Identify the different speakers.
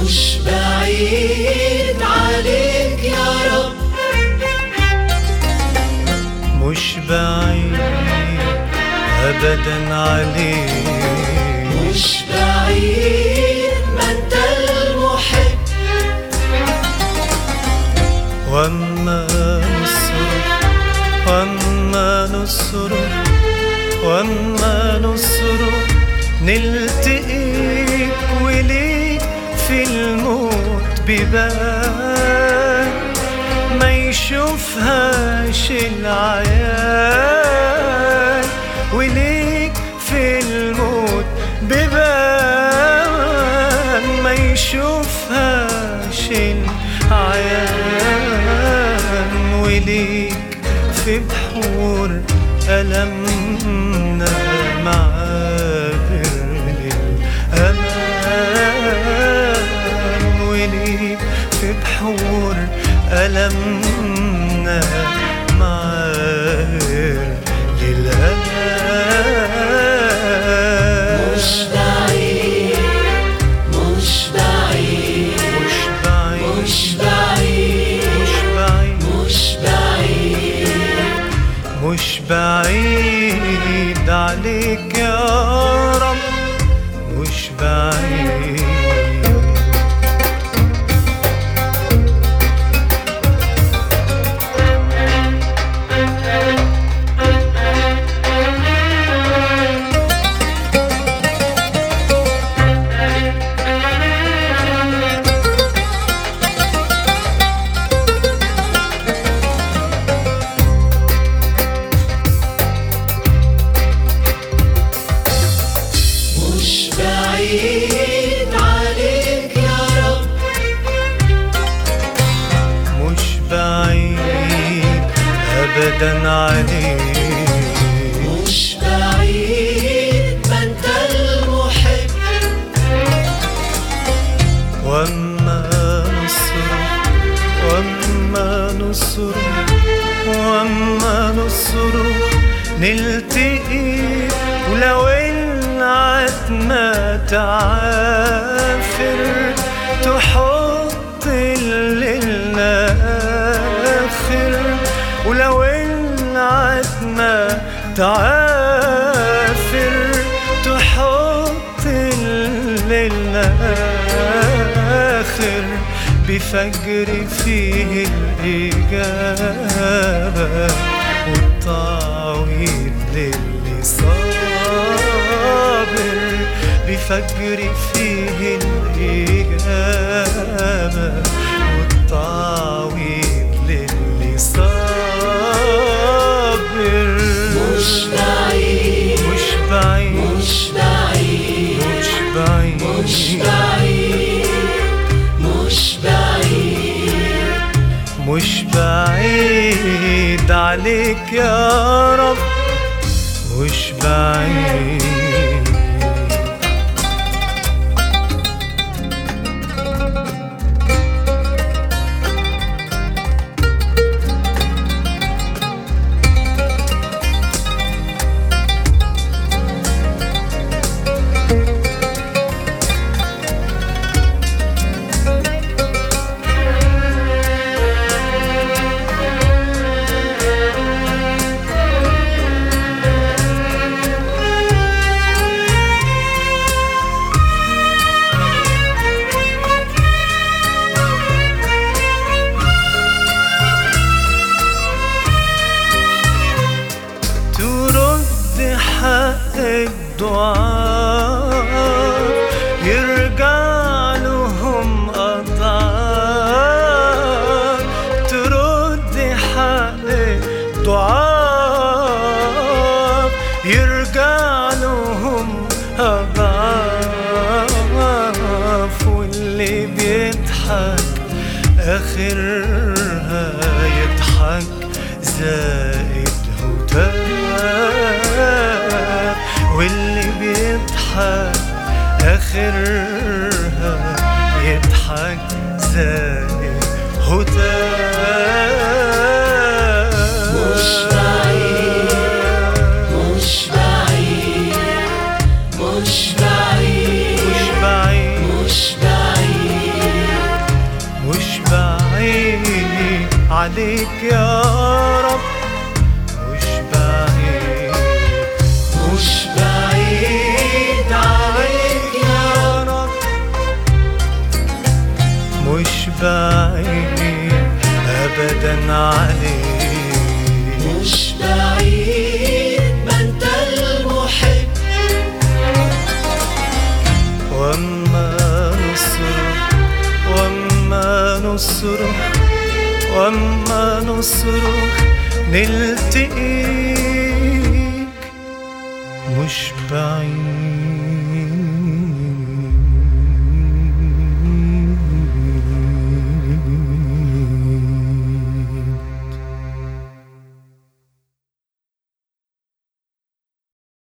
Speaker 1: مش بعيد عليك يا رب،
Speaker 2: مش بعيد أبدا عليك،
Speaker 1: مش بعيد ما انت المحب.
Speaker 2: وأما نصرخ وأما نصرخ نلتقيك وليك في الموت بيبان ما يشوفهاش العيان، وليك في الموت بيبان ما يشوفهاش العيان، وليك في بحور ألمنا معابر للأمان، وليك في بحور ألمنا معابر للأمان.
Speaker 1: مش بعيد مش بعيد
Speaker 2: مش بعيد
Speaker 1: مش بعيد
Speaker 2: مش بعيد
Speaker 1: مش بعيد
Speaker 2: مش بعيد عليك يا رب، مش بعيد.
Speaker 1: مش بعيد عليك يا رب،
Speaker 2: مش بعيد أبدا عليك،
Speaker 1: مش بعيد ما انت المحب.
Speaker 2: وأما نصرخ نلتقي ولو العتمة تعافر تحط الليلنا آخر، ولو العتمة تعافر تحط الليلنا آخر، بفجر فيه الإجابة والتعويض للي صابر، بفجر فيه الإجابة والتعويض للي صابر.
Speaker 1: مش بعيد
Speaker 2: مش بعيد
Speaker 1: مش بعيد
Speaker 2: مش بعيد
Speaker 1: مش بعيد مش بعيد
Speaker 2: مش بعيد عليك يا رب، مش بعيد. حق الدعاء يرجع لهم أضعاف، ترد حق الدعاء يرجع لهم أضعاف، واللي بيضحك آخرها يضحك زائد هتاف، واللي بيضحك آخرها يضحك زائد هتاف.
Speaker 1: مش بعيد مش بعيد مش بعيد
Speaker 2: مش بعيد
Speaker 1: مش بعيد
Speaker 2: عليك يا رب مش بعيد،
Speaker 1: مش بعيد عليك يا رب،
Speaker 2: مش بعيد أبدا عليك،
Speaker 1: مش بعيد ما انت المحب.
Speaker 2: وأما نصرخ وأما نصرخ نلتقيك مش بعيد.